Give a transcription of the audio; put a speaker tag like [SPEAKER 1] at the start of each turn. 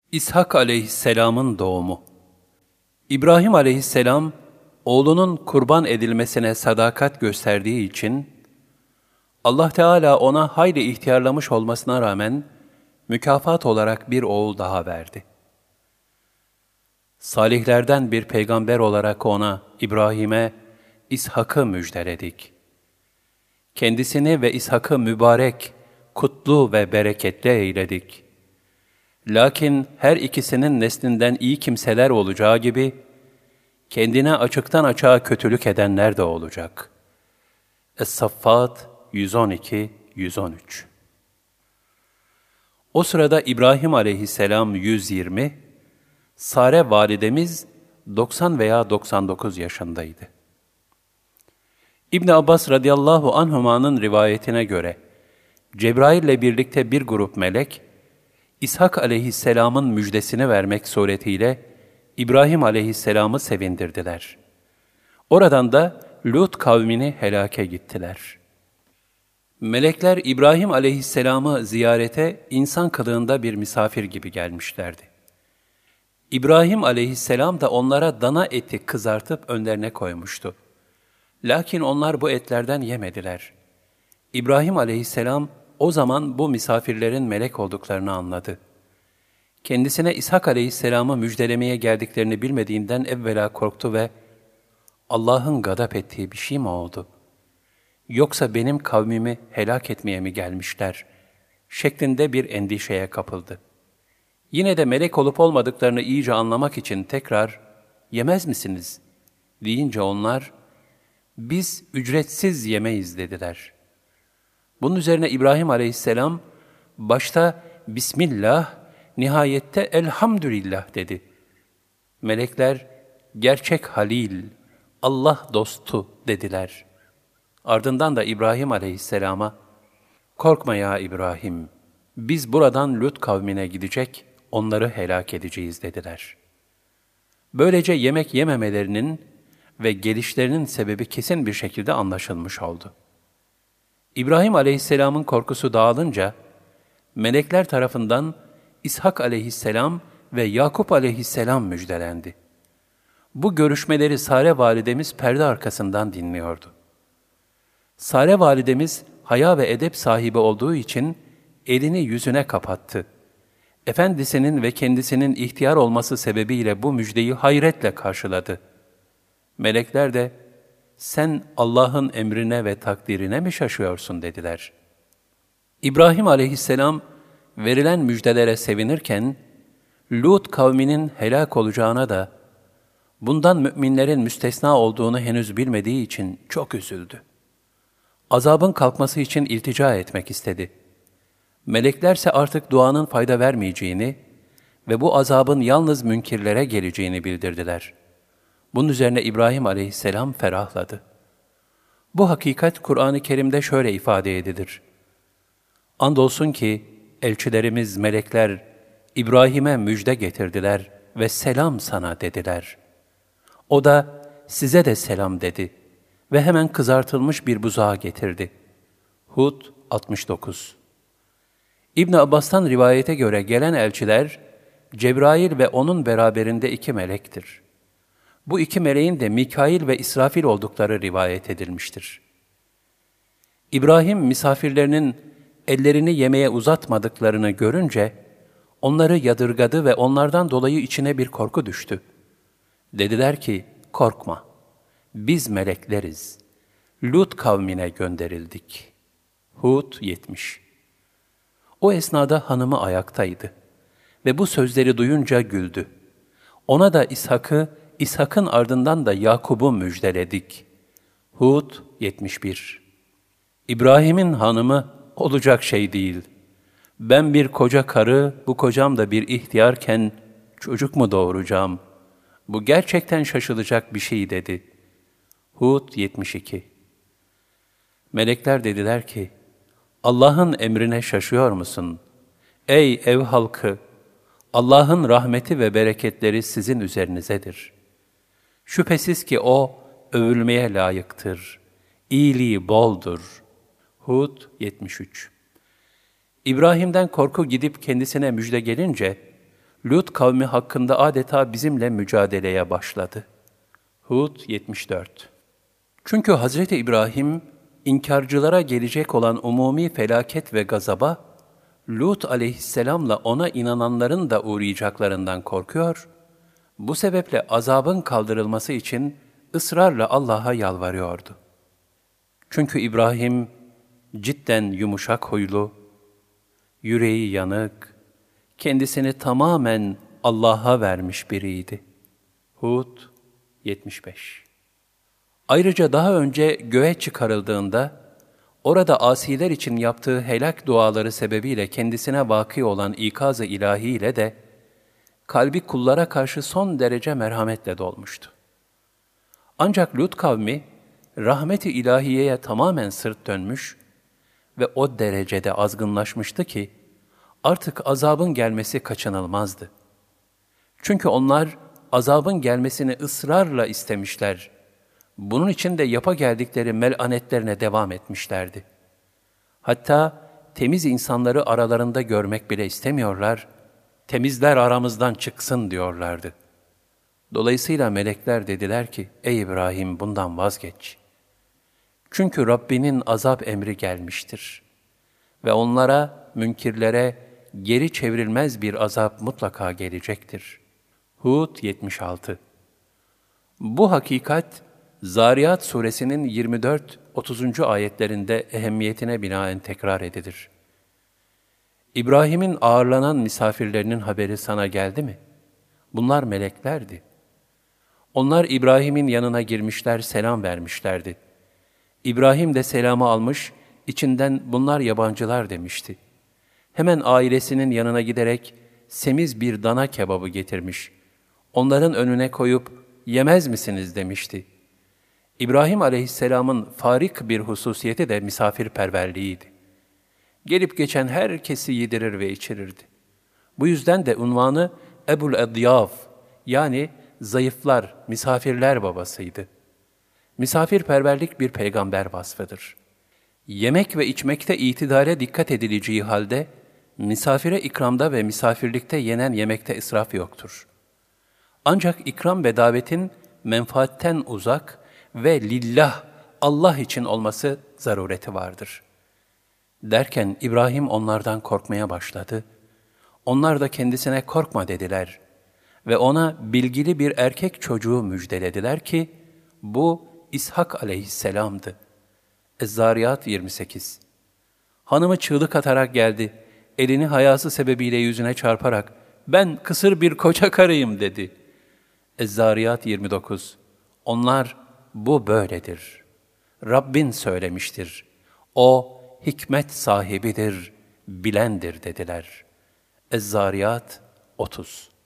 [SPEAKER 1] İshak aleyhisselamın doğumu. İbrahim aleyhisselam, oğlunun kurban edilmesine sadakat gösterdiği için, Allah Teala ona hayli ihtiyarlamış olmasına rağmen, mükafat olarak bir oğul daha verdi. Salihlerden bir peygamber olarak ona, İbrahim'e, İshak'ı müjdeledik. Kendisini ve İshak'ı mübarek, kutlu ve bereketli eyledik. Lakin her ikisinin neslinden iyi kimseler olacağı gibi, kendine açıktan açığa kötülük edenler de olacak. Es-Saffat 112-113. O sırada İbrahim aleyhisselam 120, Sare validemiz 90 veya 99 yaşındaydı. İbn Abbas radıyallahu anhuma'nın rivayetine göre, Cebrail ile birlikte bir grup melek, İshak aleyhisselamın müjdesini vermek suretiyle İbrahim aleyhisselamı sevindirdiler. Oradan da Lut kavmini helake gittiler. Melekler İbrahim aleyhisselamı ziyarete insan kılığında bir misafir gibi gelmişlerdi. İbrahim aleyhisselam da onlara dana eti kızartıp önlerine koymuştu. Lakin onlar bu etlerden yemediler. İbrahim aleyhisselam o zaman bu misafirlerin melek olduklarını anladı. Kendisine İshak aleyhisselamı müjdelemeye geldiklerini bilmediğinden evvela korktu ve Allah'ın gadap ettiği bir şey mi oldu? Yoksa benim kavmimi helak etmeye mi gelmişler? Şeklinde bir endişeye kapıldı. Yine de melek olup olmadıklarını iyice anlamak için tekrar yemez misiniz? Deyince onlar, biz ücretsiz yemeyiz dediler. Bunun üzerine İbrahim aleyhisselam, başta Bismillah, nihayette Elhamdülillah dedi. Melekler, gerçek Halil, Allah dostu dediler. Ardından da İbrahim aleyhisselama, korkma ya İbrahim, biz buradan Lut kavmine gidecek, onları helak edeceğiz dediler. Böylece yemek yememelerinin ve gelişlerinin sebebi kesin bir şekilde anlaşılmış oldu. İbrahim aleyhisselamın korkusu dağılınca, melekler tarafından İshak aleyhisselam ve Yakup aleyhisselam müjdelendi. Bu görüşmeleri Sare validemiz perde arkasından dinliyordu. Sare validemiz haya ve edep sahibi olduğu için elini yüzüne kapattı. Efendisinin ve kendisinin ihtiyar olması sebebiyle bu müjdeyi hayretle karşıladı. Melekler de, sen Allah'ın emrine ve takdirine mi şaşıyorsun dediler. İbrahim aleyhisselam verilen müjdelere sevinirken, Lut kavminin helak olacağına da, bundan müminlerin müstesna olduğunu henüz bilmediği için çok üzüldü. Azabın kalkması için iltica etmek istedi. Meleklerse artık duanın fayda vermeyeceğini ve bu azabın yalnız münkirlere geleceğini bildirdiler. Bunun üzerine İbrahim aleyhisselam ferahladı. Bu hakikat Kur'an-ı Kerim'de şöyle ifade edilir. Andolsun ki elçilerimiz melekler İbrahim'e müjde getirdiler ve selam sana dediler. O da size de selam dedi ve hemen kızartılmış bir buzağı getirdi. Hud 69. İbn Abbas'tan rivayete göre gelen elçiler Cebrail ve onun beraberinde 2 melektir. Bu 2 meleğin de Mikail ve İsrafil oldukları rivayet edilmiştir. İbrahim misafirlerinin ellerini yemeğe uzatmadıklarını görünce onları yadırgadı ve onlardan dolayı içine bir korku düştü. Dediler ki, korkma, biz melekleriz. Lut kavmine gönderildik. Hud 70. O esnada hanımı ayaktaydı ve bu sözleri duyunca güldü. Ona da İshak'ın ardından da Yakub'u müjdeledik. Hud 71. İbrahim'in hanımı olacak şey değil. Ben bir koca karı, bu kocam da bir ihtiyarken çocuk mu doğuracağım? Bu gerçekten şaşılacak bir şey dedi. Hud 72. Melekler dediler ki, Allah'ın emrine şaşıyor musun? Ey ev halkı! Allah'ın rahmeti ve bereketleri sizin üzerinizedir. Şüphesiz ki O, övülmeye layıktır. İyiliği boldur. Hud 73. İbrahim'den korku gidip kendisine müjde gelince, Lut kavmi hakkında adeta bizimle mücadeleye başladı. Hud 74. Çünkü Hazreti İbrahim, inkarcılara gelecek olan umumi felaket ve gazaba, Lut aleyhisselamla ona inananların da uğrayacaklarından korkuyor, bu sebeple azabın kaldırılması için ısrarla Allah'a yalvarıyordu. Çünkü İbrahim cidden yumuşak huylu, yüreği yanık, kendisini tamamen Allah'a vermiş biriydi. Hud 75. Ayrıca daha önce göğe çıkarıldığında, orada asiler için yaptığı helak duaları sebebiyle kendisine vaki olan ikaz-ı ilahiyle de, kalbi kullara karşı son derece merhametle dolmuştu. Ancak Lut kavmi, rahmet-i ilahiyeye tamamen sırt dönmüş ve o derecede azgınlaşmıştı ki, artık azabın gelmesi kaçınılmazdı. Çünkü onlar, azabın gelmesini ısrarla istemişler. Bunun için de yapa geldikleri melanetlerine devam etmişlerdi. Hatta temiz insanları aralarında görmek bile istemiyorlar, temizler aramızdan çıksın diyorlardı. Dolayısıyla melekler dediler ki, ey İbrahim bundan vazgeç. Çünkü Rabbinin azap emri gelmiştir. Ve onlara, münkirlere geri çevrilmez bir azap mutlaka gelecektir. Hud 76. Bu hakikat, Zariyat suresinin 24-30. ayetlerinde ehemmiyetine binaen tekrar edilir. İbrahim'in ağırlanan misafirlerinin haberi sana geldi mi? Bunlar meleklerdi. Onlar İbrahim'in yanına girmişler, selam vermişlerdi. İbrahim de selamı almış, içinden bunlar yabancılar demişti. Hemen ailesinin yanına giderek semiz bir dana kebabı getirmiş. Onların önüne koyup yemez misiniz demişti. İbrahim aleyhisselamın farik bir hususiyeti de misafirperverliğiydi. Gelip geçen herkesi yedirir ve içirirdi. Bu yüzden de unvanı Ebul Edyaf, yani zayıflar, misafirler babasıydı. Misafirperverlik bir peygamber vasfıdır. Yemek ve içmekte itidale dikkat edileceği halde, misafire ikramda ve misafirlikte yenen yemekte israf yoktur. Ancak ikram ve davetin menfaatten uzak ve lillah, Allah için olması zarureti vardır. Derken İbrahim onlardan korkmaya başladı. Onlar da kendisine korkma dediler ve ona bilgili bir erkek çocuğu müjdelediler ki, bu İshak aleyhisselamdı. Ez-Zariyat 28. Hanımı çığlık atarak geldi, elini hayası sebebiyle yüzüne çarparak, ben kısır bir koca karıyım dedi. Ez-Zariyat 29. Onlar, bu böyledir. Rabbin söylemiştir. O, hikmet sahibidir, bilendir dediler. Ez-Zariyat 30.